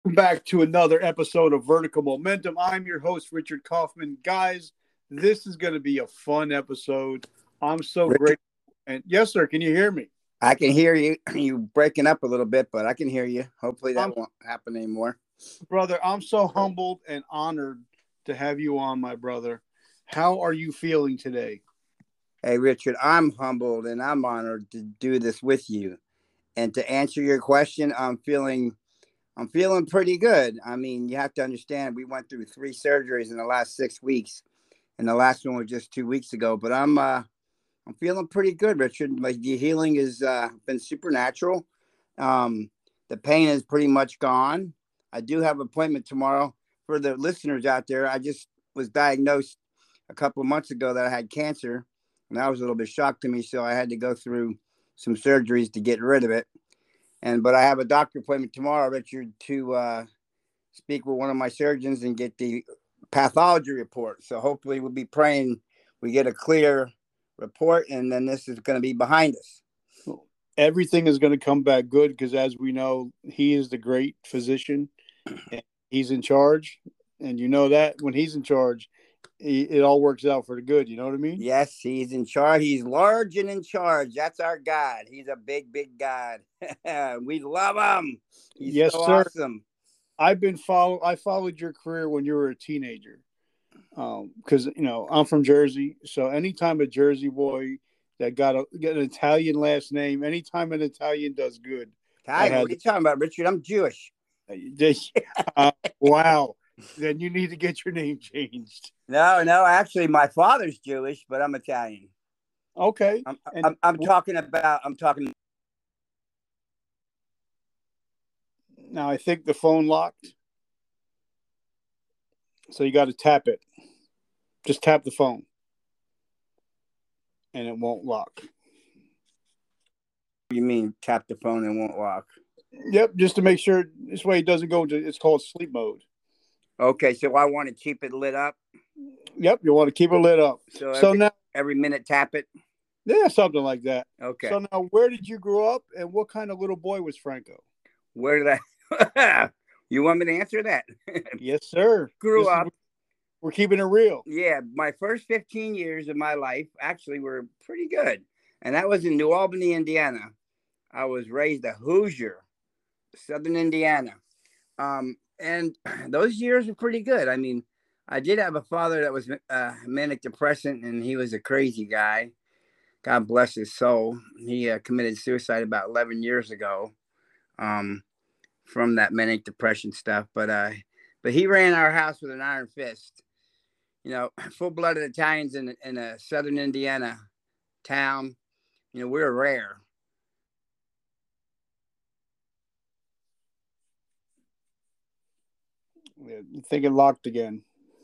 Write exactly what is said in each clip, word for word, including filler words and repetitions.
Welcome back to another episode of Vertical Momentum. I'm your host, Richard Kaufman. Guys, this is going to be a fun episode. I'm so Richard, grateful. And yes, sir, can you hear me? I can hear you. You breaking up a little bit, but I can hear you. Hopefully I'm, that won't happen anymore. brother, I'm so humbled and honored to have you on, my brother. How are you feeling today? Hey, Richard, I'm humbled and I'm honored to do this with you. And to answer your question, I'm feeling I'm feeling pretty good. I mean, you have to understand we went through three surgeries in the last six weeks, and the last one was just two weeks ago. But I'm uh, I'm feeling pretty good, Richard. My the healing has uh, been supernatural. Um, the pain is pretty much gone. I do have an appointment tomorrow. For the listeners out there, I just was diagnosed a couple of months ago that I had cancer, and that was a little bit shock to me. So I had to go through some surgeries to get rid of it. And but I have a doctor appointment tomorrow, Richard, to uh, speak with one of my surgeons and get the pathology report. So hopefully we'll be praying we get a clear report, and then this is going to be behind us. Everything is going to come back good because, as we know, he is the great physician and he's in charge. And you know that when he's in charge, he, it all works out for the good. You know what I mean? Yes, he's in charge. He's large and in charge. That's our God. He's a big, big God. We love him. He's Yes, so sir. awesome. I've been follow. I followed your career when you were a teenager, because um, you know I'm from Jersey. So anytime a Jersey boy that got a got an Italian last name, anytime an Italian does good, I Italian, what had. are you talking about, Richard? I'm Jewish. This, uh, wow. Then you need to get your name changed. No, no, actually, my father's Jewish, but I'm Italian. Okay. I'm, And I'm, I'm talking about. I'm talking. now I think the phone locked, so you got to tap it. Just tap the phone, and it won't lock. You mean tap the phone and won't lock? Yep, just to make sure this way it doesn't go into. It's called sleep mode. Okay, so I want to keep it lit up. Yep, you want to keep it lit up. So every, so now, every minute tap it. yeah, something like that. Okay. So now, where did you grow up, and what kind of little boy was Franco? Where did I? You want me to answer that? Yes, sir. Grew This up. Is, we're keeping it real. Yeah, my first fifteen years of my life actually were pretty good, and that was in New Albany, Indiana. I was raised a Hoosier, Southern Indiana. Um, and those years were pretty good. I mean, I did have a father that was uh, manic depressant, and he was a crazy guy. God bless his soul. He uh, committed suicide about eleven years ago um, from that manic depression stuff. But uh, but he ran our house with an iron fist. You know, full-blooded Italians in, in a Southern Indiana town. You know, we were rare. Yeah, I think it locked again.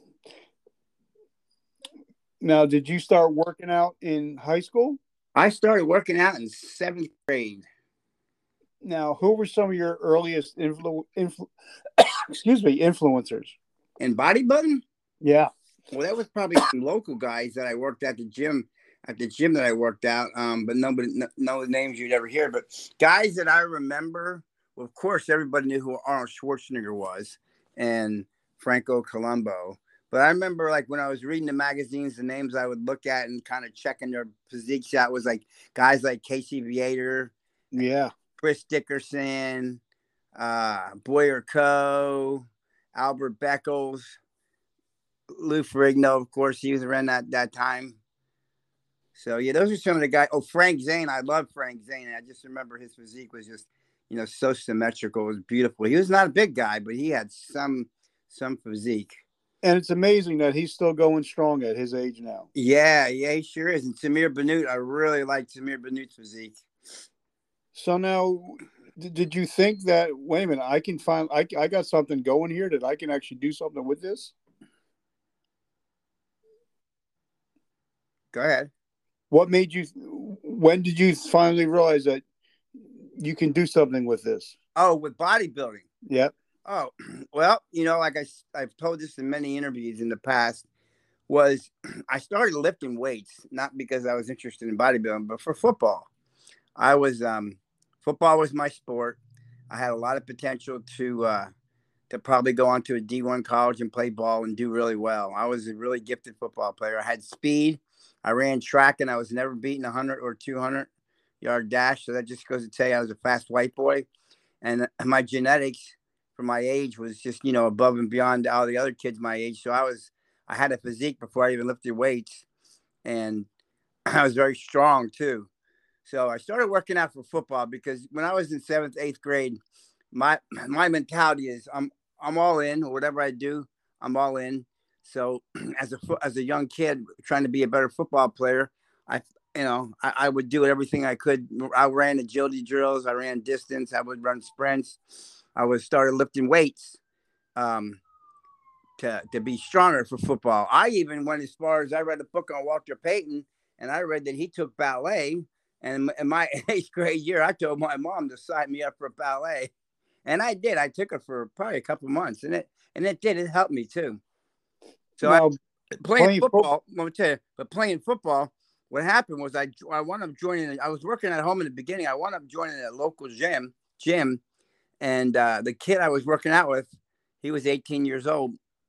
Now, did you start working out in high school? I started working out in seventh grade. Now, who were some of your earliest influ- influ- excuse me, influencers? In bodybuilding? Yeah. Well, that was probably some local guys that I worked at the gym, at the gym that I worked out. Um, but nobody, no, no names you'd ever hear. But guys that I remember, well, of course, everybody knew who Arnold Schwarzenegger was and Franco Columbu. But I remember, like, when I was reading the magazines, the names I would look at and kind of checking their physiques out was like guys like Casey Viator, Yeah, Chris Dickerson, uh, Boyer Coe, Albert Beckles, Lou Ferrigno, of course, he was around that, that time. So, yeah, those are some of the guys. Oh, Frank Zane. I love Frank Zane. I just remember his physique was just, you know, so symmetrical. It was beautiful. He was not a big guy, but he had some some physique. and it's amazing that he's still going strong at his age now. Yeah, yeah, he sure is. And Samir Bannout, I really like Samir Bannout's physique. So now, did you think that, wait a minute, I can find, I, I got something going here that I can actually do something with this? Go ahead. What made you, when did you finally realize that you can do something with this? Oh, with bodybuilding. Yep. Oh, well, you know, like I, I've told this in many interviews in the past, was I started lifting weights, not because I was interested in bodybuilding, but for football. I was, um, football was my sport. I had a lot of potential to, uh, to probably go on to a D one college and play ball and do really well. I was a really gifted football player. I had speed. I ran track, and I was never beaten a hundred or two hundred yard dash. So that just goes to tell you I was a fast white boy. And my genetics for my age was just, you know, above and beyond all the other kids my age. So I was, I had a physique before I even lifted weights, and I was very strong too. So I started working out for football because when I was in seventh, eighth grade, my my mentality is I'm I'm all in, or whatever I do, I'm all in. So as a as a young kid trying to be a better football player, I you know I, I would do everything I could. I ran agility drills, I ran distance, I would run sprints, I would started lifting weights um, to to be stronger for football. I even went as far as I read a book on Walter Payton, and I read that he took ballet. And in my eighth grade year, I told my mom to sign me up for ballet. And I did. I took it for probably a couple of months, and it and it did. It helped me too. So Now, I, playing playing football, let me tell you, but playing football, what happened was I I wound up joining. I was working at home in the beginning. I wound up joining a local gym gym, and uh, the kid I was working out with, he was eighteen years old,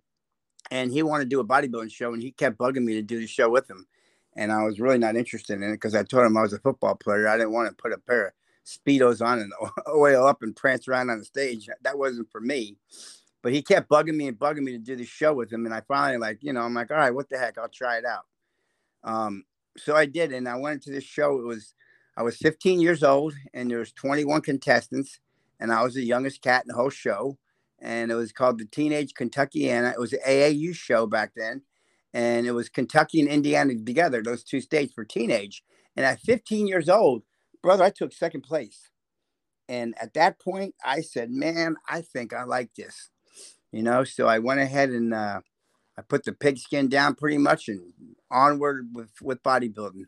and he wanted to do a bodybuilding show, and he kept bugging me to do the show with him, and I was really not interested in it because I told him I was a football player. I didn't want to put a pair of Speedos on and oil up and prance around on the stage. That wasn't for me. But he kept bugging me and bugging me to do the show with him. And I finally, like, you know, I'm like, all right, what the heck? I'll try it out. Um, so I did. And I went to this show. It was, I was fifteen years old, and there was twenty-one contestants. And I was the youngest cat in the whole show. And it was called the Teenage Kentuckiana. It was an A A U show back then. And it was Kentucky and Indiana together, those two states for teenage. And at fifteen years old, brother, I took second place. And at that point, I said, man, I think I like this. You know, so I went ahead and uh, I put the pigskin down pretty much and onward with, with bodybuilding.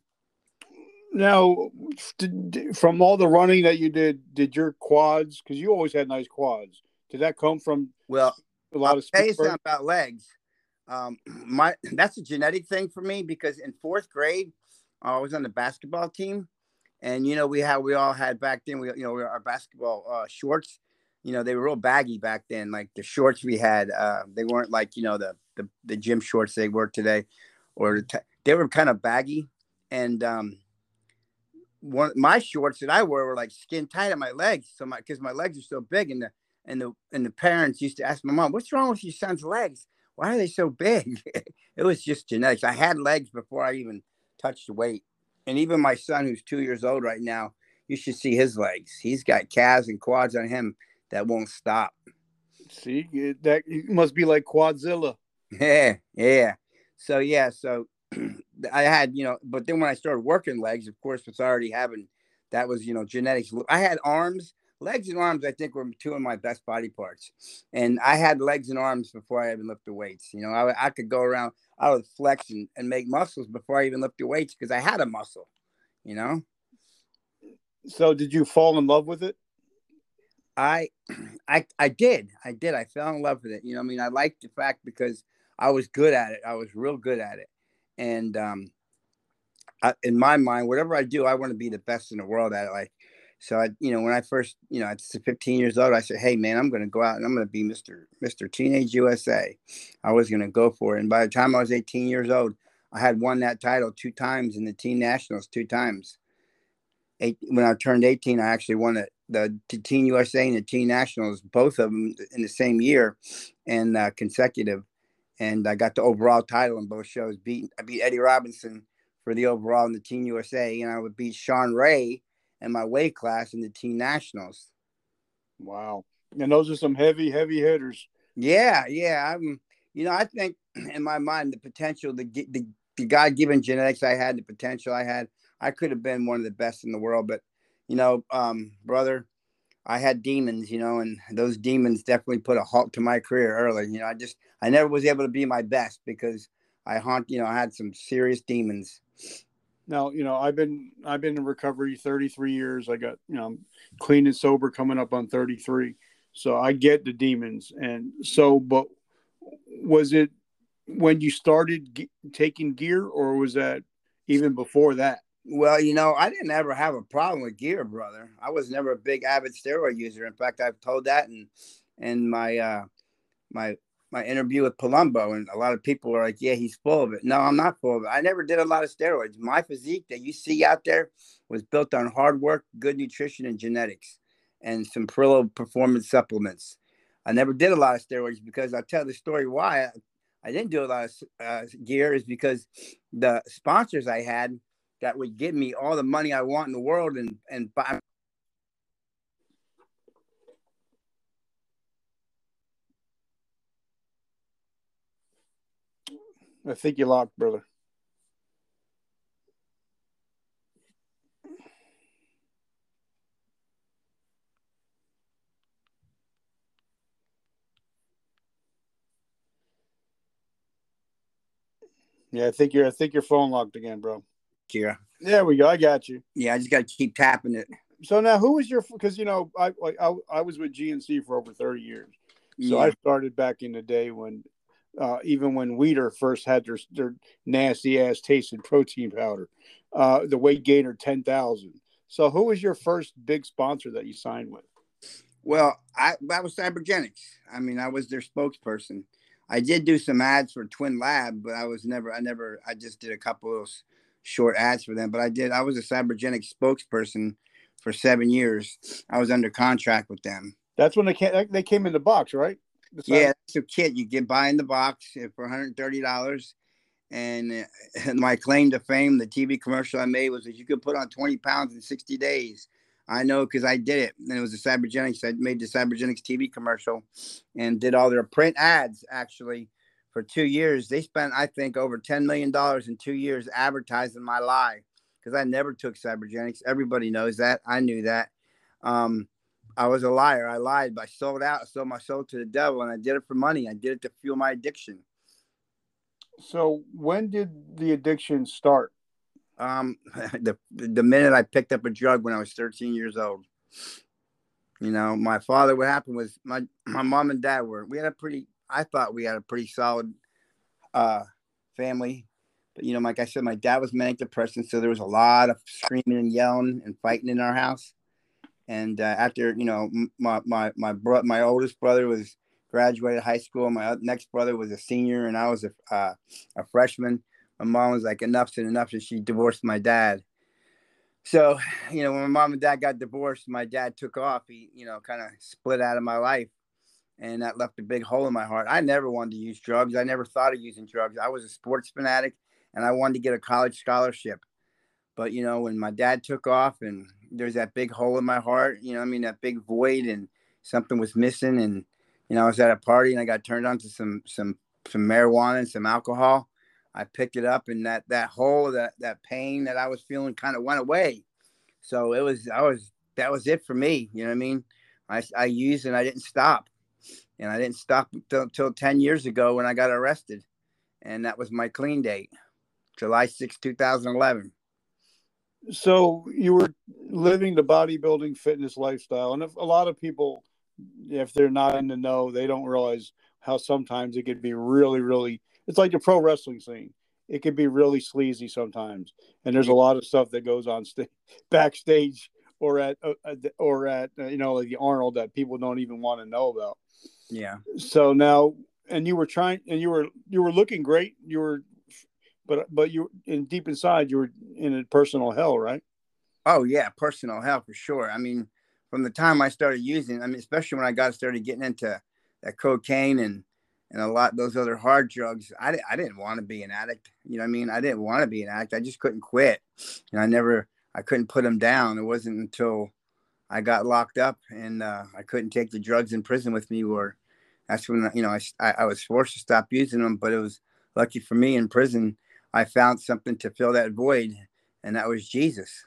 now, did, from all the running that you did, did your quads, because you always had nice quads, did that come from Well, a lot I'll of tell you speed something work? about legs. Um, my that's a genetic thing for me because in fourth grade, I was on the basketball team. And, you know, we had, we all had back then, we, you know, our basketball uh, shorts, you know, they were real baggy back then. Like the shorts we had, uh, they weren't like, you know, the, the, the gym shorts they were today, or the t- they were kind of baggy. And um, one, my shorts that I wore were like skin tight on my legs. So my, cause my legs are so big, and the, and the, and the parents used to ask my mom, what's wrong with your son's legs? Why are they so big? It was just genetics. I had legs before I even touched the weight. And even my son, who's two years old right now, you should see his legs. He's got calves and quads on him that won't stop. See, it, that it must be like Quadzilla. Yeah, yeah. So, yeah, so I had, you know, but then when I started working legs, of course, it's already having, that was, you know, genetics. I had arms, legs and arms, I think were two of my best body parts. And I had legs and arms before I even lifted weights. You know, I, I could go around, I would flex and, and make muscles before I even lifted weights because I had a muscle, you know? So, did you fall in love with it? I, I, I did, I did. I fell in love with it. You know, I mean, I liked the fact because I was good at it. I was real good at it. And, um, I, in my mind, whatever I do, I want to be the best in the world at it. Like, so I, you know, when I first, you know, at fifteen years old, I said, hey man, I'm going to go out and I'm going to be Mister Mister Teenage U S A. I was going to go for it. And by the time I was eighteen years old, I had won that title two times in the teen nationals, two times. Eight, when I turned eighteen, I actually won it, the, the Teen U S A and the Teen Nationals, both of them in the same year and uh, consecutive. And I got the overall title in both shows. Beat, I beat Eddie Robinson for the overall in the Teen U S A, and I would beat Sean Ray in my weight class in the Teen Nationals. Wow. And those are some heavy, heavy hitters. Yeah, yeah. I'm, you know, I think in my mind, the potential, the, the, the God-given genetics I had, the potential I had, I could have been one of the best in the world. But, you know, um, brother, I had demons, you know, and those demons definitely put a halt to my career early. You know, I just, I never was able to be my best because I haunt, you know, I had some serious demons. Now, you know, I've been I've been in recovery thirty-three years. I got, you know, I'm clean and sober coming up on thirty-three. So I get the demons. And so, but was it when you started ge- taking gear, or was that even before that? Well, you know, I didn't ever have a problem with gear, brother. I was never a big avid steroid user. In fact, I've told that in in my uh, my my interview with Palumbo, and a lot of people are like, "Yeah, he's full of it." No, I'm not full of it. I never did a lot of steroids. My physique that you see out there was built on hard work, good nutrition, and genetics, and some Perillo performance supplements. I never did a lot of steroids because I'll tell the story why I, I didn't do a lot of uh, gear is because the sponsors I had that would give me all the money I want in the world and and buy. I think you locked, brother. Yeah, I think you're. I think your phone locked again, bro. Here. There we go. I got you. Yeah, I just got to keep tapping it. So now, who was your? Because you know, I like I, I was with G N C for over thirty years. So Yeah. I started back in the day when, uh, even when Weider first had their their nasty ass tasted protein powder, uh, the Weight Gainer ten thousand. So who was your first big sponsor that you signed with? Well, I that was Cybergenics. I mean, I was their spokesperson. I did do some ads for Twin Lab, but I was never, I never, I just did a couple of short ads for them. But I did, I was a Cybergenics spokesperson for seven years. I was under contract with them. That's when they came, they came in the box, right? The yeah, that's a kit you get buy in the box for one hundred thirty dollars. And, and my claim to fame, the T V commercial I made was that you could put on twenty pounds in sixty days. I know because I did it. And it was the Cybergenics. I made the Cybergenics T V commercial and did all their print ads, actually, for two years. They spent, I think, over ten million dollars in two years advertising my lie because I never took Cybergenics. Everybody knows that. I knew that. Um, I was a liar. I lied. But I sold out. I sold my soul to the devil, and I did it for money. I did it to fuel my addiction. So when did the addiction start? Um, the the minute I picked up a drug when I was thirteen years old. You know, my father, what happened was my, my mom and dad were, we had a pretty, I thought we had a pretty solid uh, family. But, you know, like I said, my dad was manic depressive. So there was a lot of screaming and yelling and fighting in our house. And uh, after, you know, my, my, my, bro- my oldest brother was graduated high school. My next brother was a senior and I was a, uh, a freshman. My mom was like, enough's enough. And she divorced my dad. So, you know, when my mom and dad got divorced, my dad took off. He, you know, kind of split out of my life. And that left a big hole in my heart. I never wanted to use drugs. I never thought of using drugs. I was a sports fanatic and I wanted to get a college scholarship. But, you know, when my dad took off and there's that big hole in my heart, you know, I mean, that big void and something was missing. And, you know, I was at a party and I got turned on to some, some, some marijuana and some alcohol. I picked it up and that, that hole, that, that pain that I was feeling kind of went away. So it was, I was, that was it for me. You know what I mean? I, I used and I didn't stop. And I didn't stop until ten years ago when I got arrested. And that was my clean date, July sixth, two thousand eleven. So you were living the bodybuilding fitness lifestyle. And if a lot of people, if they're not in the know, they don't realize how sometimes it could be really, really, it's like the pro wrestling scene. It could be really sleazy sometimes. And there's a lot of stuff that goes on st- backstage or at, uh, or at, uh, you know, like the Arnold that people don't even want to know about. Yeah. So now, and you were trying, and you were, you were looking great. You were, but, but you, in deep inside, you were in a personal hell, right? Oh yeah. Personal hell for sure. I mean, from the time I started using, I mean, especially when I got started getting into that cocaine and, and a lot of those other hard drugs, I, I didn't want to be an addict. You know what I mean? I didn't want to be an addict. I just couldn't quit. And I never, I couldn't put them down. It wasn't until I got locked up and uh, I couldn't take the drugs in prison with me, or that's when, you know, I, I, I was forced to stop using them. But it was lucky for me in prison, I found something to fill that void, and that was Jesus.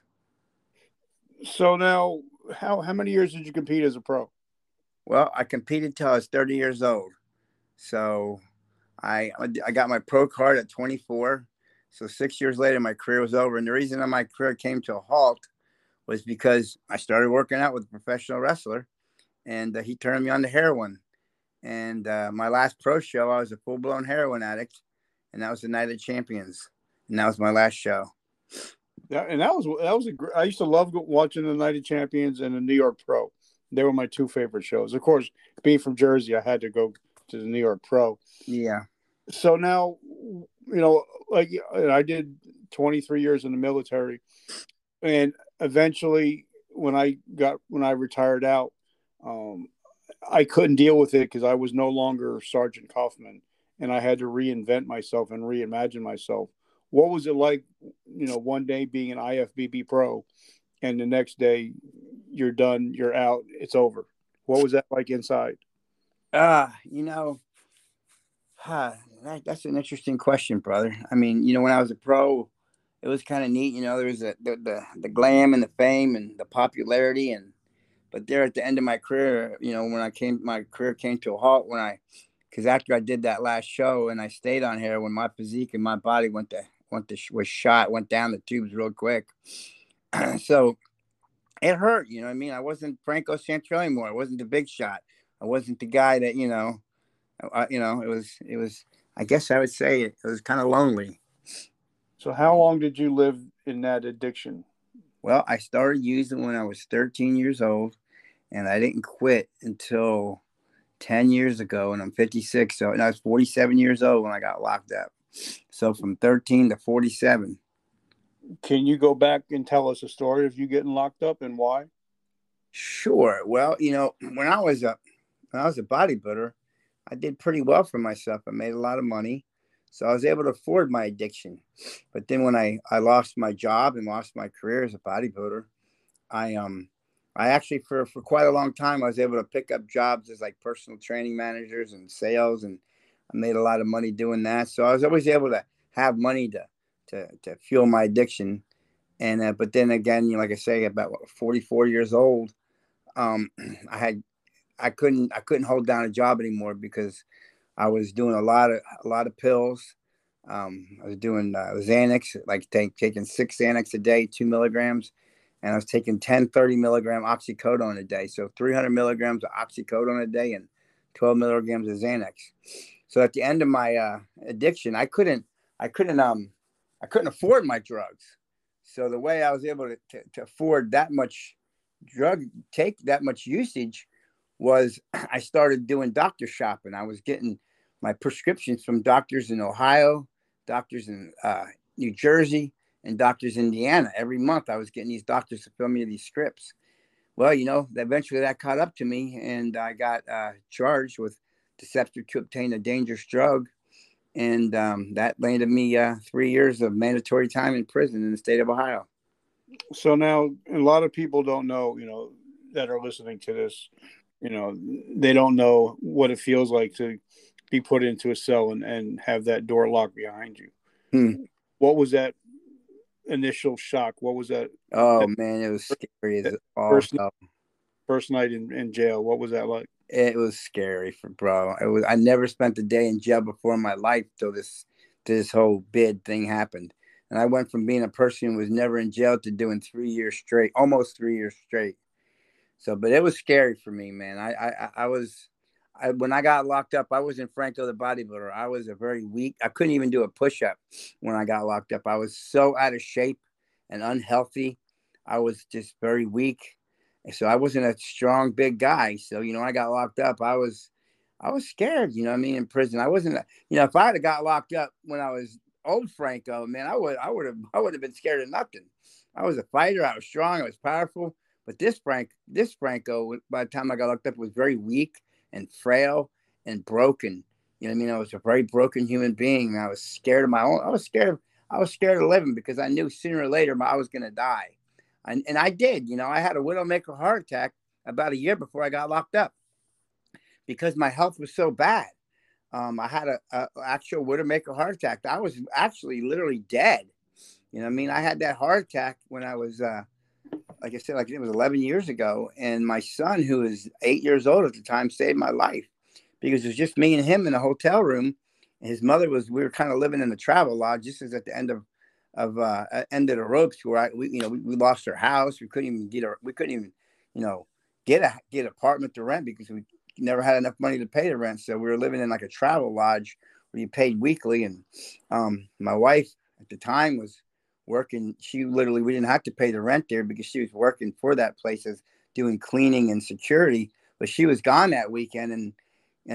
So now, how how many years did you compete as a pro? Well, I competed till I was thirty years old. So I I got my pro card at twenty-four. So six years later, my career was over. And the reason that my career came to a halt was because I started working out with a professional wrestler, and uh, he turned me on to heroin. And uh, my last pro show, I was a full-blown heroin addict, and that was the Night of Champions. And that was my last show. Yeah, and that was that was a great, I used to love watching the Night of Champions and the New York Pro. They were my two favorite shows. Of course, being from Jersey, I had to go to the New York Pro. Yeah. So now, you know, like I did twenty-three years in the military, and eventually when I got when I retired out, um, I couldn't deal with it because I was no longer Sergeant Kaufman, and I had to reinvent myself and reimagine myself. What was it like, you know, one day being an I F B B pro, and the next day you're done, you're out, it's over? What was that like inside? Uh, you know, huh, that, that's an interesting question, brother. I mean, you know, when I was a pro, it was kind of neat. You know, there was a, the, the the glam and the fame and the popularity, and but there at the end of my career, you know, when I came, my career came to a halt when I, because after I did that last show and I stayed on here, when my physique and my body went to went to was shot, went down the tubes real quick. So it hurt, you know what I mean? I wasn't Franco Santrell anymore. I wasn't the big shot. I wasn't the guy that, you know, I, you know, it was, it was, I guess I would say it, it was kind of lonely. So how long did you live in that addiction? Well, I started using when I was thirteen years old, and I didn't quit until ten years ago, and I'm fifty-six. So, and I was forty-seven years old when I got locked up. So from thirteen to forty-seven. Can you go back and tell us a story of you getting locked up and why? Sure. Well, you know, when I was a when I was a bodybuilder, I did pretty well for myself. I made a lot of money, so I was able to afford my addiction. But then when I, I lost my job and lost my career as a bodybuilder, I um I actually for, for quite a long time I was able to pick up jobs as like personal training managers and sales, and I made a lot of money doing that. So I was always able to have money to to to fuel my addiction. And uh, but then again, you know, like I say, about what, forty-four years old, um, I had I couldn't I couldn't hold down a job anymore because I was doing a lot of a lot of pills. Um, I was doing uh, Xanax, like take, taking six Xanax a day, two milligrams, and I was taking ten, thirty milligram oxycodone a day. So three hundred milligrams of oxycodone a day and twelve milligrams of Xanax. So at the end of my uh, addiction, I couldn't I couldn't um I couldn't afford my drugs. So the way I was able to, to, to afford that much drug take that much usage was I started doing doctor shopping. I was getting my prescriptions from doctors in Ohio, doctors in uh, New Jersey, and doctors in Indiana. Every month I was getting these doctors to fill me these scripts. Well, you know, eventually that caught up to me, and I got uh, charged with deception to obtain a dangerous drug. And um, that landed me uh, three years of mandatory time in prison in the state of Ohio. So now a lot of people don't know, you know, that are listening to this, you know, they don't know what it feels like to be put into a cell and, and have that door locked behind you. Hmm. What was that initial shock? What was that? Oh, that, man, it was scary as all first, hell. first night in, in jail. What was that like? It was scary for bro. It was. I never spent a day in jail before in my life till this, till this whole bid thing happened. And I went from being a person who was never in jail to doing three years straight, almost three years straight. So, but it was scary for me, man. I, I, I was, I, when I got locked up, I wasn't Franco the bodybuilder. I was a very weak. I couldn't even do a push-up when I got locked up. I was so out of shape and unhealthy. I was just very weak. So I wasn't a strong, big guy. So, you know, when I got locked up, I was, I was scared, you know what I mean, in prison. I wasn't, you know, if I had got locked up when I was old Franco, man, I would, I would have, I would have been scared of nothing. I was a fighter. I was strong. I was powerful. But this Frank, this Franco, by the time I got locked up, was very weak and frail and broken. You know what I mean? I was a very broken human being. I was scared of my own. I was scared of, I was scared of living because I knew sooner or later I was going to die. And, and I did, you know, I had a widowmaker heart attack about a year before I got locked up because my health was so bad. Um, I had a, a actual widowmaker heart attack. I was actually literally dead. You know what I mean? I had that heart attack when I was, uh, like I said, like it was eleven years ago. And my son, who was eight years old at the time, saved my life because it was just me and him in a hotel room. And his mother was, we were kind of living in the travel lodge. This is at the end of, of uh end of the ropes where I, we, you know, we, we lost our house. We couldn't even get a, we couldn't even, you know, get a, get an apartment to rent because we never had enough money to pay the rent. So we were living in like a travel lodge where you paid weekly. And um, my wife at the time was working. She literally, we didn't have to pay the rent there because she was working for that place as doing cleaning and security, but she was gone that weekend. And, and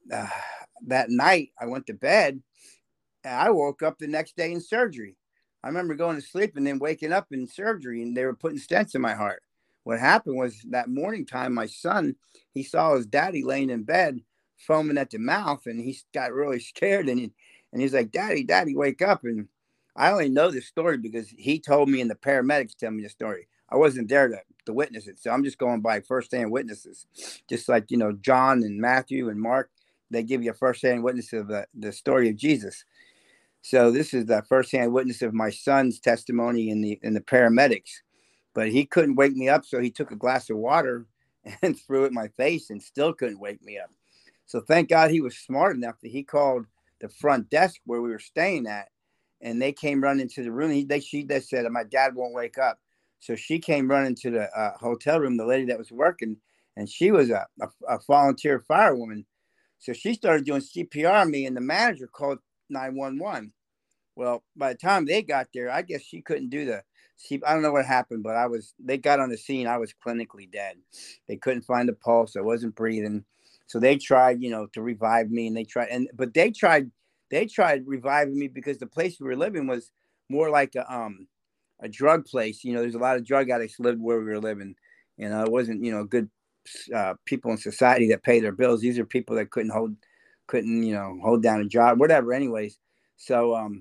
uh, that night I went to bed and I woke up the next day in surgery. I remember going to sleep and then waking up in surgery, and they were putting stents in my heart. What happened was that morning time, my son, he saw his daddy laying in bed, foaming at the mouth, and he got really scared. And he, and he's like, "Daddy, Daddy, wake up!" And I only know this story because he told me, and the paramedics tell me the story. I wasn't there to, to witness it, so I'm just going by firsthand witnesses. Just like, you know, John and Matthew and Mark, they give you a firsthand witness of the, the story of Jesus. So this is the firsthand witness of my son's testimony in the in the paramedics. But he couldn't wake me up, so he took a glass of water and threw it in my face and still couldn't wake me up. So thank God he was smart enough that he called the front desk where we were staying at, and they came running to the room. He, they, she they said, "My dad won't wake up." So she came running to the uh, hotel room, the lady that was working, and she was a, a, a volunteer firewoman. So she started doing C P R on me, and the manager called nine one one. Well, by the time they got there, I guess she couldn't do the see. I don't know what happened, but I was. They got on the scene. I was clinically dead. They couldn't find a pulse. I wasn't breathing. So they tried, you know, to revive me, and they tried, and but they tried, they tried reviving me because the place we were living was more like a um a drug place. You know, there's a lot of drug addicts lived where we were living. You know, it wasn't, you know, good uh, people in society that pay their bills. These are people that couldn't hold, couldn't, you know, hold down a job, whatever. Anyways, so um.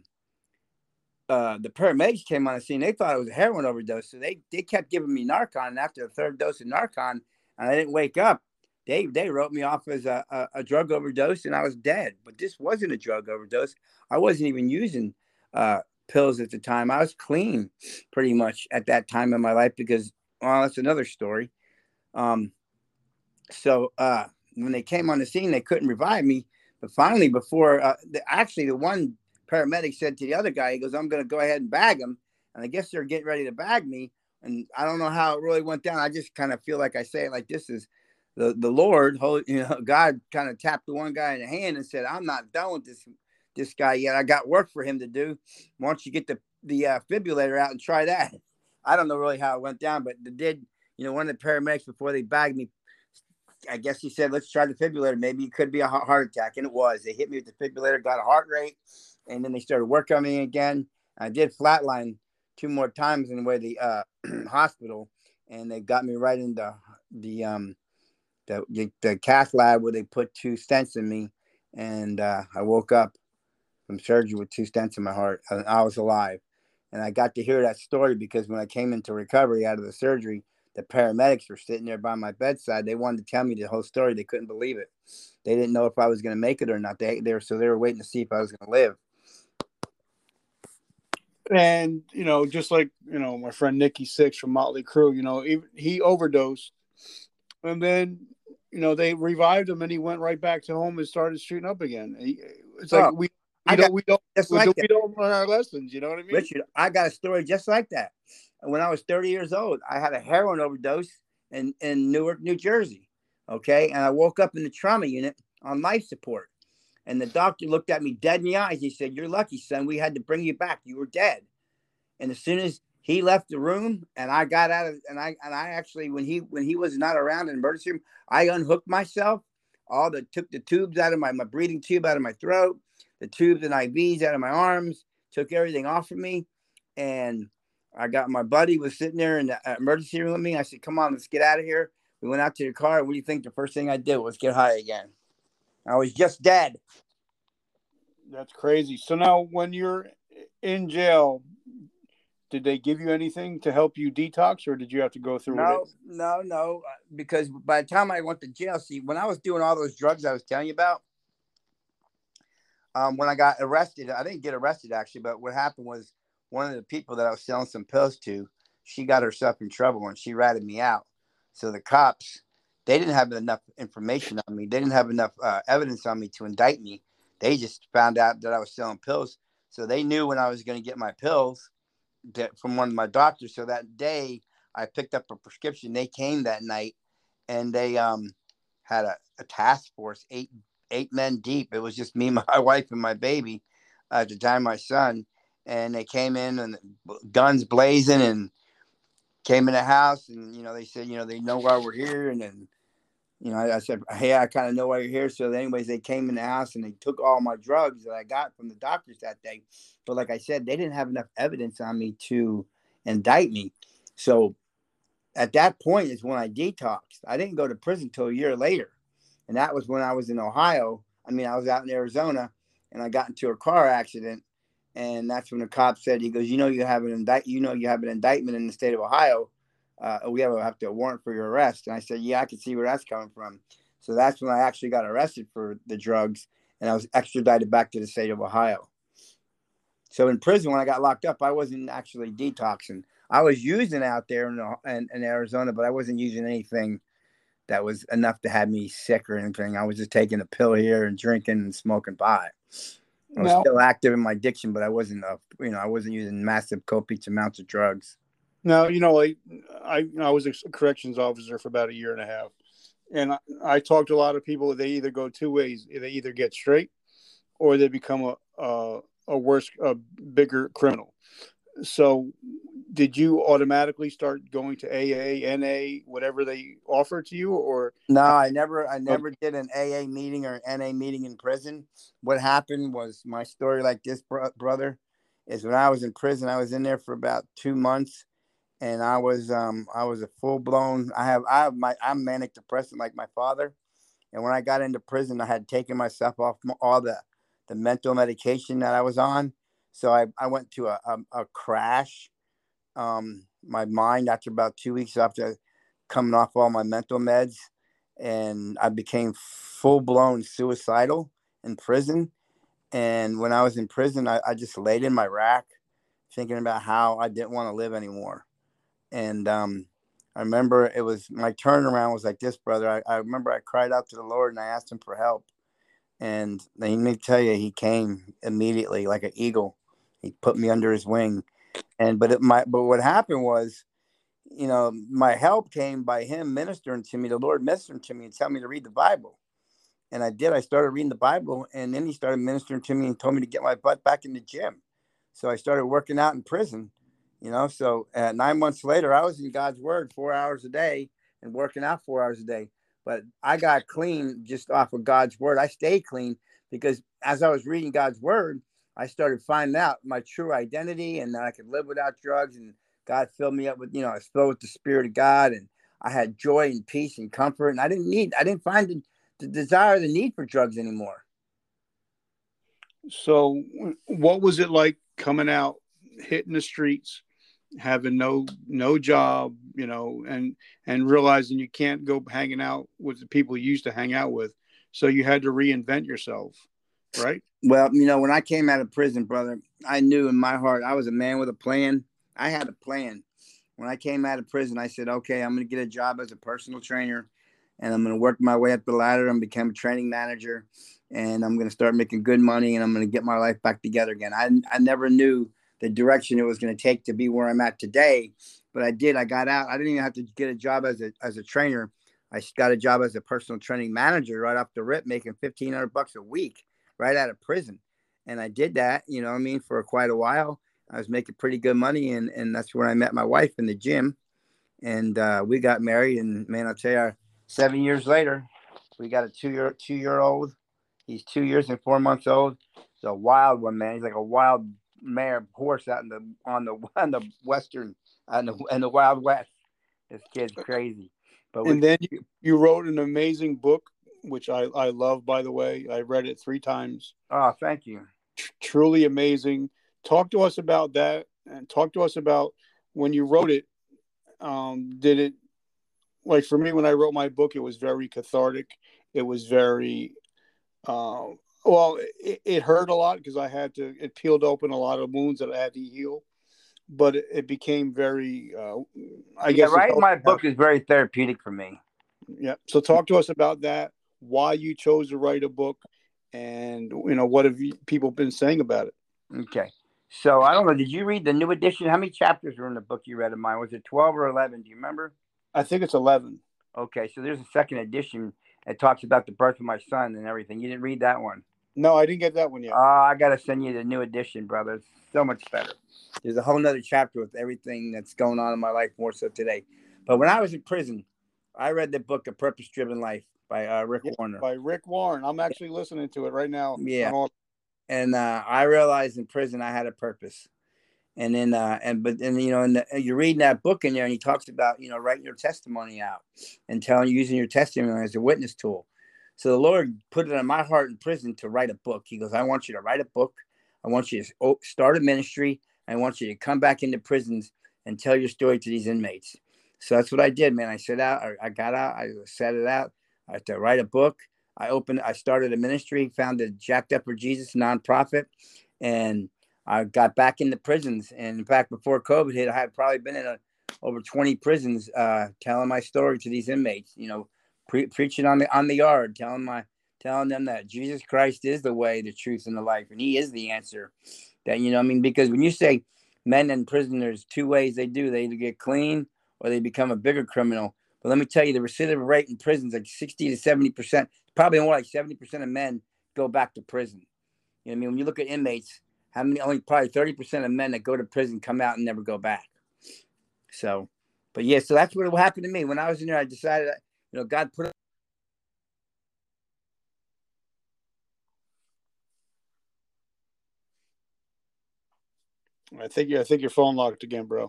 Uh, the paramedics came on the scene. They thought it was a heroin overdose, so they they kept giving me Narcan. And after the third dose of Narcan, and I didn't wake up, they they wrote me off as a, a, a drug overdose, and I was dead. But this wasn't a drug overdose. I wasn't even using uh, pills at the time. I was clean, pretty much at that time in my life because, well, that's another story. Um, so uh, when they came on the scene, they couldn't revive me. But finally, before uh, the, actually the one paramedic said to the other guy, he goes, "I'm going to go ahead and bag him." And I guess they're getting ready to bag me. And I don't know how it really went down. I just kind of feel like I say it like this is the, the Lord, you know, God kind of tapped the one guy in the hand and said, "I'm not done with this, this guy yet. I got work for him to do. Why don't you get the, the uh, fibrillator out and try that?" I don't know really how it went down, but they did, you know, one of the paramedics before they bagged me, I guess he said, "Let's try the fibrillator. Maybe it could be a heart attack." And it was. They hit me with the fibrillator, got a heart rate. And then they started working on me again. I did flatline two more times in the way the uh, hospital, and they got me right in the the um the, the the cath lab where they put two stents in me, and uh, I woke up from surgery with two stents in my heart, and I was alive. And I got to hear that story because when I came into recovery out of the surgery, the paramedics were sitting there by my bedside. They wanted to tell me the whole story. They couldn't believe it. They didn't know if I was going to make it or not. They they were so they were waiting to see if I was going to live. And, you know, just like, you know, my friend Nikki Sixx from Motley Crue, you know, he, he overdosed. And then, you know, they revived him and he went right back to home and started shooting up again. He, it's like oh, we, we don't, we don't, just we, like don't, we don't learn our lessons. You know what I mean? Richard, I got a story just like that. When I was thirty years old, I had a heroin overdose in, in Newark, New Jersey. Okay. And I woke up in the trauma unit on life support. And the doctor looked at me dead in the eyes. He said, "You're lucky, son. We had to bring you back. You were dead." And as soon as he left the room and I got out of, and I, and I actually, when he, when he was not around in the emergency room, I unhooked myself, all the, took the tubes out of my, my breathing tube out of my throat, the tubes and I Vs out of my arms, took everything off of me. And I got, my buddy was sitting there in the emergency room with me. I said, "Come on, let's get out of here." We went out to the car. What do you think the first thing I did was get high again? I was just dead. That's crazy. So now when you're in jail, did they give you anything to help you detox, or did you have to go through no, it? No, no, because by the time I went to jail, see, when I was doing all those drugs I was telling you about, um, when I got arrested, I didn't get arrested actually, but what happened was one of the people that I was selling some pills to, she got herself in trouble and she ratted me out. So the cops, they didn't have enough information on me. They didn't have enough uh, evidence on me to indict me. They just found out that I was selling pills. So they knew when I was going to get my pills that, from one of my doctors. So that day I picked up a prescription. They came that night and they um, had a, a task force, eight eight men deep. It was just me, my wife, and my baby uh, at the time, my son. And they came in and guns blazing and came in the house. And, you know, they said, you know, they know why we're here. And then, You know, I, I said, hey, I kind of know why you're here. So anyways, they came in the house and they took all my drugs that I got from the doctors that day. But like I said, they didn't have enough evidence on me to indict me. So at that point is when I detoxed. I didn't go to prison till a year later. And that was when I was in Ohio. I mean, I was out in Arizona and I got into a car accident. And that's when the cop said, he goes, you know, you have an indict, you know, you have an indictment in the state of Ohio. Uh, we have, have to warrant for your arrest. And I said, yeah, I can see where that's coming from. So that's when I actually got arrested for the drugs, and I was extradited back to the state of Ohio. So in prison, when I got locked up, I wasn't actually detoxing. I was using out there in, in, in Arizona, but I wasn't using anything that was enough to have me sick or anything. I was just taking a pill here and drinking and smoking pot. I was Now, still active in my addiction, but I wasn't, uh, you know, I wasn't using massive copious amounts of drugs. now you know, like I, I was a corrections officer for about a year and a half, and I, I talked to a lot of people. They either go two ways: they either get straight, or they become a a, a worse, a bigger criminal. So, did you automatically start going to A A, N A, whatever they offer to you, or? No, I never, I never did an A A meeting or N A meeting in prison. What happened was my story, like this, bro- brother, is when I was in prison. I was in there for about two months, and I was, um, I was a full blown. I have, I have my, I'm manic depressive like my father, and when I got into prison, I had taken myself off all the, the mental medication that I was on. So I, I went to a, a, a crash. Um, my mind after about two weeks after coming off all my mental meds. And I became full blown suicidal in prison. And when I was in prison, I, I just laid in my rack thinking about how I didn't want to live anymore. And um, I remember it was my turnaround was like this, brother. I, I remember I cried out to the Lord and I asked him for help. And let me tell you, he came immediately like an eagle. He put me under his wing. And but it my but what happened was, you know, my help came by him ministering to me, the Lord ministering to me and telling me to read the Bible. And I did. I started reading the Bible, and then he started ministering to me and told me to get my butt back in the gym. So I started working out in prison, you know. So uh, nine months later, I was in God's word four hours a day and working out four hours a day. But I got clean just off of God's word. I stayed clean because as I was reading God's word, I started finding out my true identity and that I could live without drugs, and God filled me up with, you know, I was filled with the Spirit of God, and I had joy and peace and comfort. And I didn't need, I didn't find the, the desire, the need for drugs anymore. So, what was it like coming out, hitting the streets, having no no job, you know, and and realizing you can't go hanging out with the people you used to hang out with, so you had to reinvent yourself, right? Well, you know, when I came out of prison, brother, I knew in my heart I was a man with a plan. I had a plan. When I came out of prison, I said, okay, I'm going to get a job as a personal trainer, and I'm going to work my way up the ladder and become a training manager, and I'm going to start making good money, and I'm going to get my life back together again. I, I never knew the direction it was going to take to be where I'm at today, but I did. I got out. I didn't even have to get a job as a as a trainer. I got a job as a personal training manager right off the rip, making fifteen hundred bucks a week right out of prison. And I did that, you know what I mean, for quite a while. I was making pretty good money, and, and that's where I met my wife in the gym. And uh, we got married, and man, I'll tell you, seven years later, we got a two-year two-year-old. He's two years and four months old. He's a wild one, man. He's like a wild mare horse out in the on the on the western on the in the Wild West. This kid's crazy. But And we, then you, you wrote an amazing book, which I I love, by the way. I read it three times. oh, thank you. Tr- truly amazing. Talk to us about that, and talk to us about when you wrote it. Um, did it, like for me, when I wrote my book, it was very cathartic. It was very, uh, well, it, it hurt a lot because I had to, it peeled open a lot of wounds that I had to heal, but it, it became very, uh, I Yeah, guess it writing helped. my book is very therapeutic for me. Yeah. So talk to us about that, why you chose to write a book, and, you know, what have you, people been saying about it? Okay. So I don't know. Did you read the new edition? How many chapters were in the book you read of mine? Was it twelve or eleven? Do you remember? I think it's eleven. Okay. So there's a second edition that talks about the birth of my son and everything. You didn't read that one? No, I didn't get that one yet. Oh, I got to send you the new edition, brother. It's so much better. There's a whole nother chapter with everything that's going on in my life more so today. But when I was in prison, I read the book, A Purpose Driven Life by uh, Rick Yeah, Warner. by Rick Warren. I'm actually listening to it right now. Yeah. On all- And uh, I realized in prison I had a purpose. And then, uh, and but then you know, and the, you're reading that book in there, and he talks about you know writing your testimony out and telling using your testimony as a witness tool. So the Lord put it in my heart in prison to write a book. He goes, I want you to write a book. I want you to start a ministry. I want you to come back into prisons and tell your story to these inmates. So that's what I did, man. I set out. I, I got out. I set it out. I had to write a book. I opened. I started a ministry. Founded Jacked Up for Jesus nonprofit, and I got back into prisons. And in fact, before COVID hit, I had probably been in a, over twenty prisons, uh, telling my story to these inmates. You know, pre- preaching on the on the yard, telling my telling them that Jesus Christ is the way, the truth, and the life, and He is the answer. That you know, I mean, because when you say men in prison, there's two ways they do: they either get clean or they become a bigger criminal. But let me tell you, the recidivism rate in prisons like sixty to seventy percent, probably more like seventy percent of men go back to prison. You know, what I mean, when you look at inmates. How many? Only probably thirty percent of men that go to prison come out and never go back. So, but yeah, so that's what happened to me when I was in there. I decided, you know, God put. I think I think your phone locked again, bro.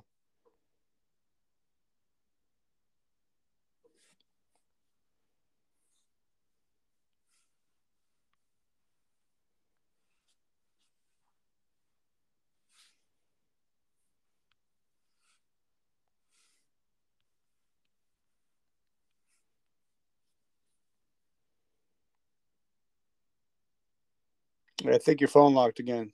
I think your phone locked again.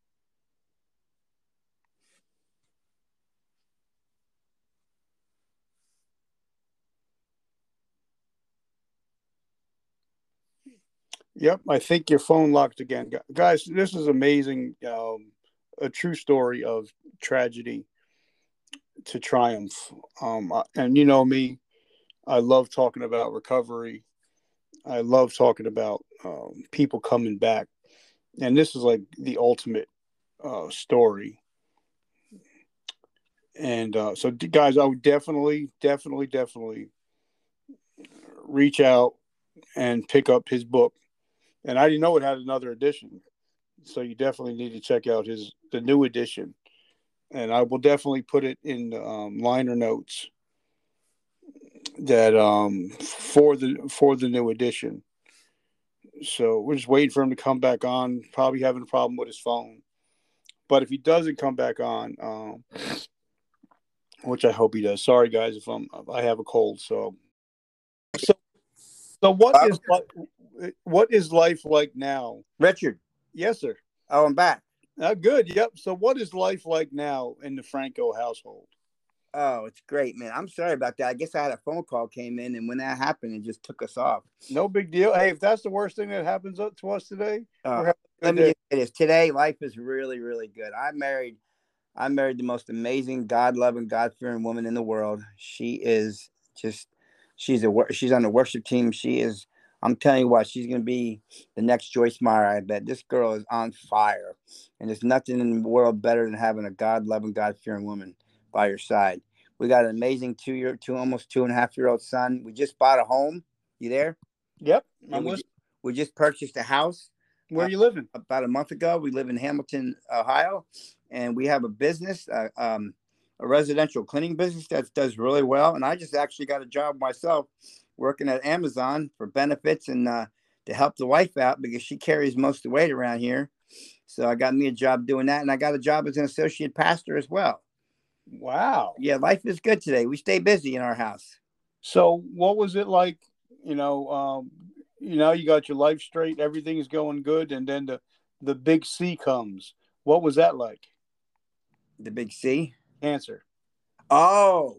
Yep, I think your phone locked again, guys. This is amazing. Um, a true story of tragedy to triumph. Um, and you know me, I love talking about recovery. I love talking about um, people coming back, and this is like the ultimate uh, story. And uh, so, guys, I would definitely, definitely, definitely reach out and pick up his book. And I didn't know it had another edition, so you definitely need to check out his the new edition. And I will definitely put it in um, liner notes that um, for the for the new edition. So we're just waiting for him to come back on. Probably having a problem with his phone, but if he doesn't come back on, um, which I hope he does. Sorry, guys, if I'm I have a cold. So, so, so what is what is life like now, Richard? Yes, sir. Oh, I'm back. Uh, good. Yep. So, what is life like now in the Franco household? Oh, it's great, man. I'm sorry about that. I guess I had a phone call came in, and when that happened, it just took us off. No big deal. Hey, if that's the worst thing that happens to us today, uh, let me day. just say this. Today, life is really, really good. I married, I married the most amazing, God-loving, God-fearing woman in the world. She is just, she's a, she's on the worship team. She is. I'm telling you what, she's going to be the next Joyce Meyer. I bet this girl is on fire, and there's nothing in the world better than having a God-loving, God-fearing woman by your side. We got an amazing two-year, two almost two and a half year old son. We just bought a home. You there? Yep, I'm we, just, we just purchased a house. Where are you living? Uh, about a month ago. We live in Hamilton, Ohio, and we have a business, uh, um, a residential cleaning business that does really well. And I just actually got a job myself working at Amazon for benefits and uh, to help the wife out because she carries most of the weight around here. So I got me a job doing that, and I got a job as an associate pastor as well. Wow. Yeah, life is good today. We stay busy in our house. So what was it like, you know, um, you know, you got your life straight, everything is going good, and then the, the big C comes. What was that like? The big C? Cancer. Oh.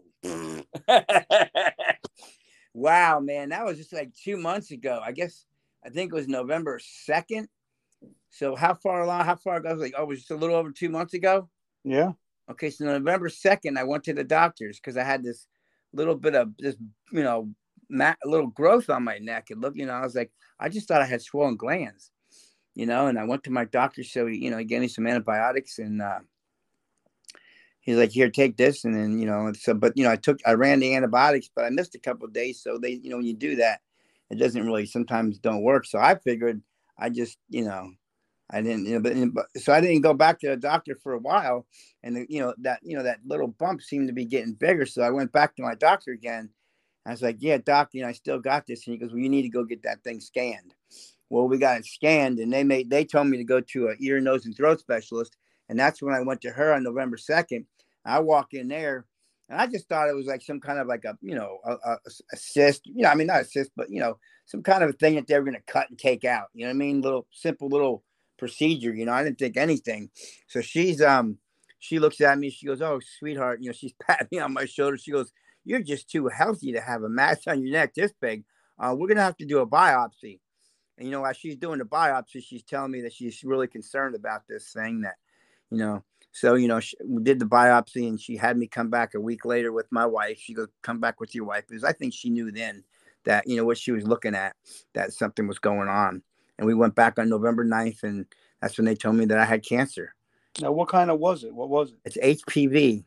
Wow, man. That was just like two months ago. I guess, I think it was November second. So how far along, how far ago? I was like, oh, it was just a little over two months ago? Yeah. Okay, so November second, I went to the doctors because I had this little bit of this, you know, mat, a little growth on my neck. It looked, you know, I was like, I just thought I had swollen glands, you know, and I went to my doctor. So, he, you know, he gave me some antibiotics and uh, he's like, here, take this. And then, you know, so, but, you know, I took, I ran the antibiotics, but I missed a couple of days. So they, you know, when you do that, it doesn't really sometimes don't work. So I figured I just, you know, I didn't, you know, but, but so I didn't go back to the doctor for a while. And, the, you know, that, you know, that little bump seemed to be getting bigger. So I went back to my doctor again. I was like, yeah, doc, you know, I still got this. And he goes, well, you need to go get that thing scanned. Well, we got it scanned, and they made, they told me to go to an ear, nose, and throat specialist. And that's when I went to her on November second. I walk in there, and I just thought it was like some kind of like a, you know, a, a, a cyst, you know, I mean, not a cyst, but, you know, some kind of a thing that they were going to cut and take out, you know what I mean? Little, simple little procedure, you know, I didn't think anything. So she's, um, she looks at me, she goes, oh, sweetheart, you know, she's patting me on my shoulder. She goes, you're just too healthy to have a mass on your neck this big. Uh, we're going to have to do a biopsy. And, you know, as she's doing the biopsy, she's telling me that she's really concerned about this thing that, you know, so, you know, she, we did the biopsy, and she had me come back a week later with my wife. She goes, come back with your wife, because I think she knew then that, you know, what she was looking at, that something was going on. And we went back on November ninth, and that's when they told me that I had cancer. Now, what kind of was it? What was it? It's H P V.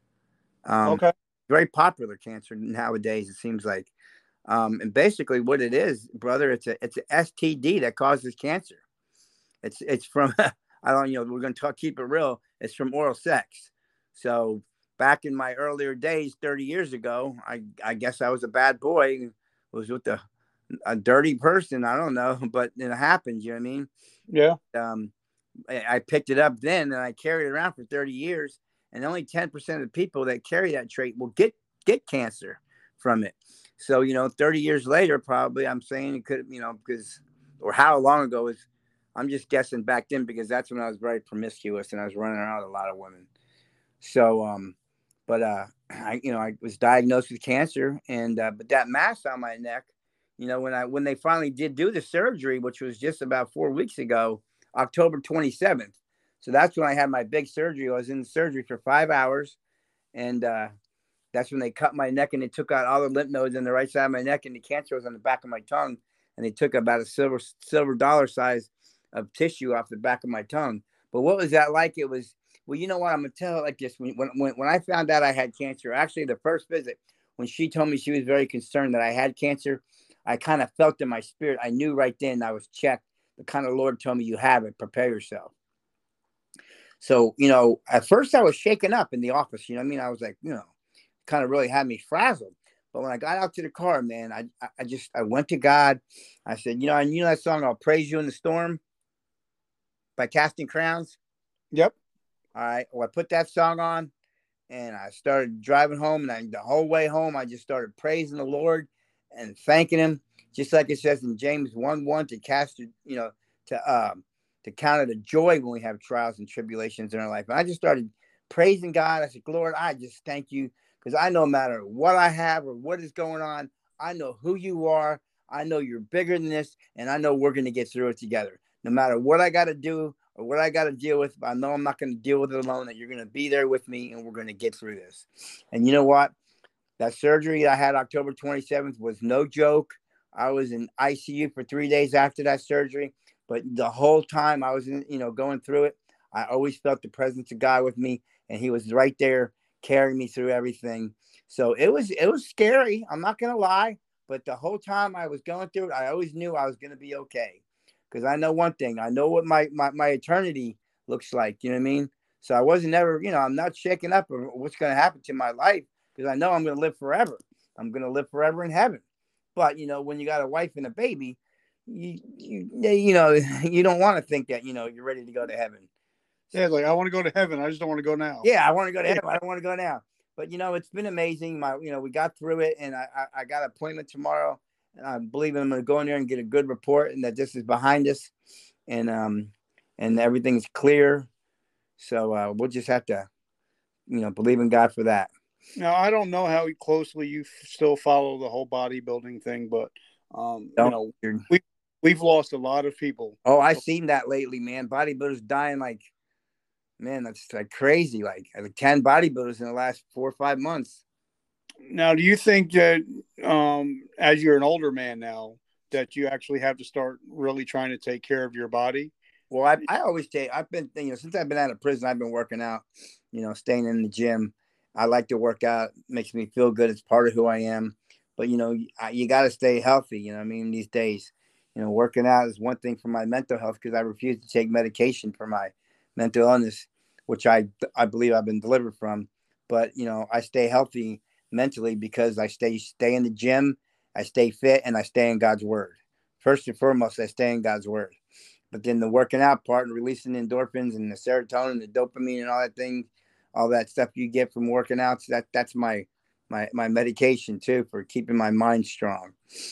Um, okay. Very popular cancer nowadays, it seems like. Um, and basically what it is, brother, it's a, it's an S T D that causes cancer. It's, it's from, I don't, you know, we're going to talk, keep it real. It's from oral sex. So back in my earlier days, thirty years ago, I, I guess I was a bad boy, was with a, a dirty person. I don't know, but it happens. You know what I mean? Yeah. Um, I, I picked it up then, and I carried it around for thirty years, and only ten percent of the people that carry that trait will get, get cancer from it. So, you know, thirty years later, probably I'm saying it could, you know, because, or how long ago is, I'm just guessing back then, because that's when I was very promiscuous and I was running around with a lot of women. So, um, but, uh, I, you know, I was diagnosed with cancer, and, uh, but that mass on my neck, you know, when I, when they finally did do the surgery, which was just about four weeks ago, October twenty-seventh. So that's when I had my big surgery. I was in the surgery for five hours. And, uh, that's when they cut my neck, and they took out all the lymph nodes in the right side of my neck, and the cancer was on the back of my tongue. And they took about a silver silver dollar size of tissue off the back of my tongue. But what was that like? It was, well, you know what? I'm going to tell it like this. When, when, when I found out I had cancer, actually the first visit, when she told me she was very concerned that I had cancer, I kind of felt in my spirit. I knew right then I was checked. The kind of Lord told me, you have it, prepare yourself. So, you know, at first I was shaken up in the office. You know what I mean? I was like, you know, kind of really had me frazzled. But when I got out to the car, man, I I just, I went to God. I said, you know, and you know that song, I'll Praise You in the Storm by Casting Crowns? Yep. All right. Well, I put that song on, and I started driving home, and I, the whole way home, I just started praising the Lord and thanking him. Just like it says in James one one, to cast, you know, to, um, to count it a joy when we have trials and tribulations in our life. And I just started praising God. I said, Lord, I just thank you, because I know no matter what I have or what is going on, I know who you are. I know you're bigger than this, and I know we're going to get through it together. No matter what I got to do or what I got to deal with, I know I'm not going to deal with it alone, that you're going to be there with me, and we're going to get through this. And you know what? That surgery I had October twenty-seventh was no joke. I was in I C U for three days after that surgery. But the whole time I was, in, you know, going through it, I always felt the presence of God with me, and he was right there carrying me through everything. So it was, it was scary. I'm not going to lie. But the whole time I was going through it, I always knew I was going to be okay. Because I know one thing. I know what my, my, my eternity looks like. You know what I mean? So I wasn't ever, you know, I'm not shaking up of what's going to happen to my life, because I know I'm going to live forever. I'm going to live forever in heaven. But, you know, when you got a wife and a baby, you, you, you know, you don't want to think that, you know, you're ready to go to heaven. Yeah, like, I want to go to heaven. I just don't want to go now. Yeah, I want to go to heaven. I don't want to go now. But, you know, it's been amazing. My, you know, we got through it, and I, I, I got an appointment tomorrow, and I believe I'm going to go in there and get a good report, and that this is behind us, and um, and everything's clear. So uh, we'll just have to, you know, believe in God for that. Now, I don't know how closely you still follow the whole bodybuilding thing, but um, you know, we we've lost a lot of people. Oh, I've seen that lately, man. Bodybuilders dying like, man, that's like crazy. Like, like ten bodybuilders in the last four or five months. Now, do you think that um, as you're an older man now, that you actually have to start really trying to take care of your body? Well, I, I always take, I've been, you know, since I've been out of prison, I've been working out. you know, staying in the gym. I like to work out. It makes me feel good. It's part of who I am. But, you know, you, you got to stay healthy. You know what I mean? These days, you know, working out is one thing for my mental health because I refuse to take medication for my mental illness, which I, I believe I've been delivered from. But, you know, I stay healthy mentally because I stay, stay in the gym, I stay fit, and I stay in God's word. First and foremost, I stay in God's word. But then the working out part and releasing endorphins and the serotonin, the dopamine and all that thing, all that stuff you get from working out, so that that's my my my medication too for keeping my mind strong.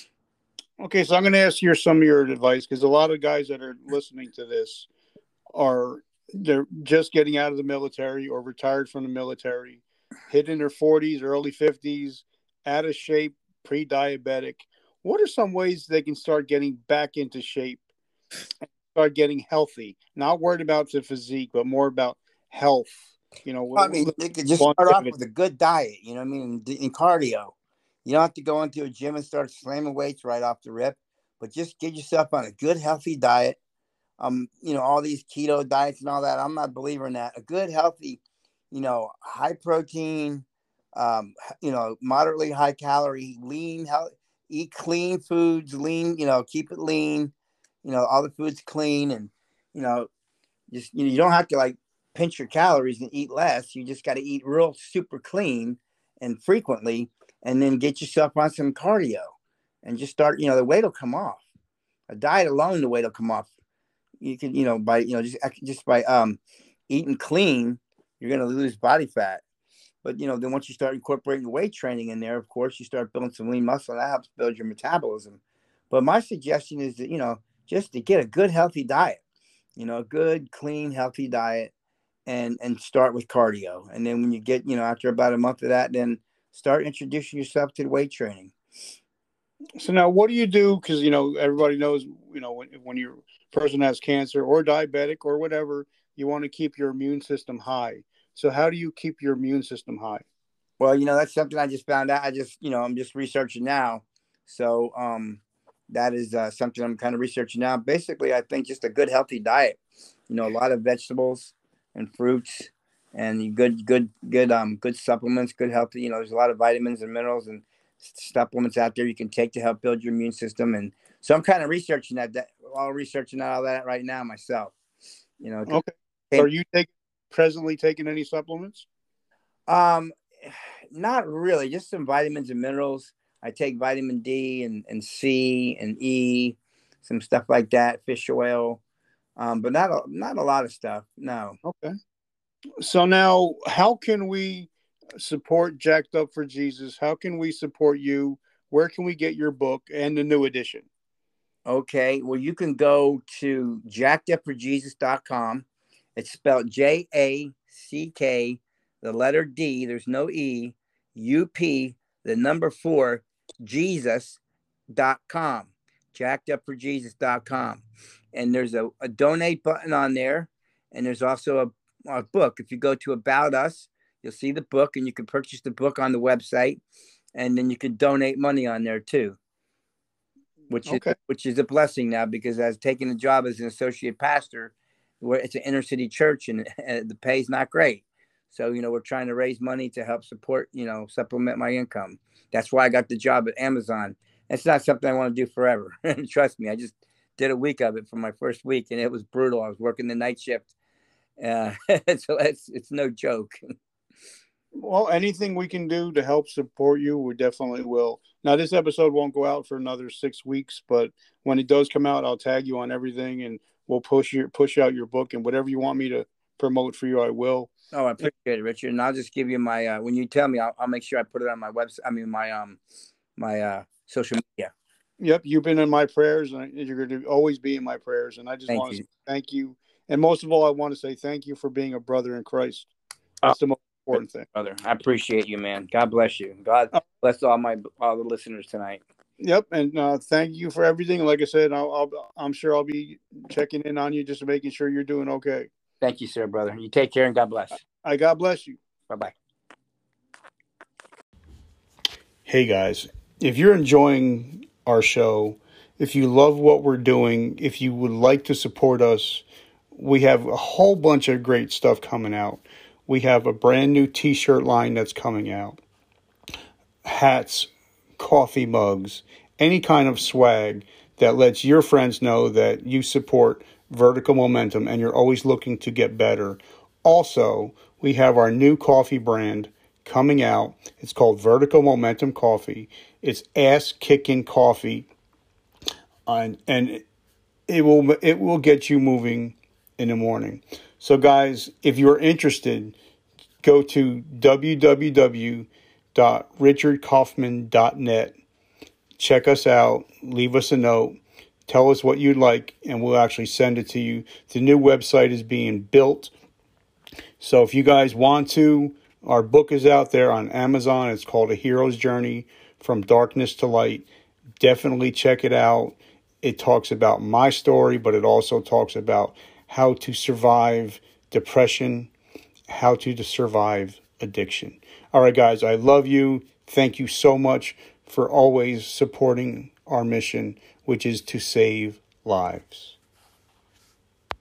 Okay, so I'm going to ask you some of your advice because a lot of guys that are listening to this are they're just getting out of the military or retired from the military, hitting their forties, early fifties, out of shape, pre-diabetic. What are some ways they can start getting back into shape and start getting healthy? Not worried about the physique, but more about health. You know, I mean, they could just start off with a good diet. You know what I mean? In cardio, you don't have to go into a gym and start slamming weights right off the rip, but just get yourself on a good, healthy diet. Um, you know, all these keto diets and all that. I'm not a believer in that. A good, healthy, you know, high protein, um, you know, moderately high calorie, lean, health, eat clean foods, lean, you know, keep it lean, you know, all the foods clean. And, you know, just, you know, you don't have to like pinch your calories and eat less. You just got to eat real super clean and frequently, and then get yourself on some cardio and just start, you know, the weight will come off. A diet alone, the weight will come off. You can, you know, by, you know, just, just by um, eating clean, you're going to lose body fat. But, you know, then once you start incorporating weight training in there, of course, you start building some lean muscle. That helps build your metabolism. But my suggestion is that, you know, just to get a good, healthy diet, you know, a good, clean, healthy diet, and, and start with cardio. And then when you get, you know, after about a month of that, then start introducing yourself to the weight training. So now what do you do? Because, you know, everybody knows, you know, when, when your person has cancer or diabetic or whatever, you want to keep your immune system high. So how do you keep your immune system high? Well, you know, that's something I just found out. I just, you know, I'm just researching now. So um, that is uh, something I'm kind of researching now. Basically, I think just a good, healthy diet, you know, a lot of vegetables and fruits and good, good, good, um, good supplements, good healthy, you know, there's a lot of vitamins and minerals and supplements out there you can take to help build your immune system. And so I'm kind of researching that, that all researching all that right now myself, you know. Okay. So are you taking presently taking any supplements? Um, not really, just some vitamins and minerals. I take vitamin D and, and C and E, some stuff like that, fish oil, um, but not a, not a lot of stuff. No. Okay. So now how can we support Jacked Up for Jesus? How can we support you? Where can we get your book and the new edition? Okay. Well, you can go to jacked up for jesus dot com. It's spelled J A C K, the letter D, there's no E, U P, the number four, Jesus dot com, jacked up for jesus dot com. And there's a, a donate button on there. And there's also a, a book. If you go to About Us, you'll see the book, and you can purchase the book on the website. And then you can donate money on there too, which okay. is which is a blessing now, because as taking a job as an associate pastor, where it's an inner city church and, and the pay's not great. So, you know, we're trying to raise money to help support, you know, supplement my income. That's why I got the job at Amazon. It's not something I want to do forever. Trust me. I just did a week of it for my first week, and it was brutal. I was working the night shift. Uh, so it's, it's no joke. Well, anything we can do to help support you, we definitely will. Now, this episode won't go out for another six weeks, but when it does come out, I'll tag you on everything, and we'll push your push out your book, and whatever you want me to promote for you, I will. Oh, I appreciate it, Richard. And I'll just give you my uh, when you tell me, I'll, I'll make sure I put it on my website. I mean, my um, my uh, social media. Yep, you've been in my prayers, and you're going to always be in my prayers. And I just Thank want to you. say thank you, and most of all, I want to say thank you for being a brother in Christ. That's Oh, the most important thing, brother. I appreciate you, man. God bless you. God bless all my all the listeners tonight. Yep, and uh, thank you for everything. Like I said, I'll, I'll, I'm sure I'll be checking in on you, just making sure you're doing okay. Thank you, sir, brother. You take care, and God bless. I God bless you. Bye-bye. Hey, guys, if you're enjoying our show, if you love what we're doing, if you would like to support us, we have a whole bunch of great stuff coming out. we have a brand new t-shirt line that's coming out. Hats, coffee mugs, any kind of swag that lets your friends know that you support Vertical Momentum and you're always looking to get better. Also, we have our new coffee brand coming out. It's called Vertical Momentum Coffee. It's ass-kicking coffee, and and it will it will get you moving in the morning. So, guys, if you're interested, go to w w w dot richard kaufman dot net. Check us out. Leave us a note. Tell us what you'd like, and we'll actually send it to you. The new website is being built. So if you guys want to, our book is out there on Amazon. It's called A Hero's Journey from Darkness to Light. Definitely check it out. It talks about my story, but it also talks about how to survive depression, how to survive addiction. All right, guys, I love you. Thank you so much for always supporting our mission, which is to save lives.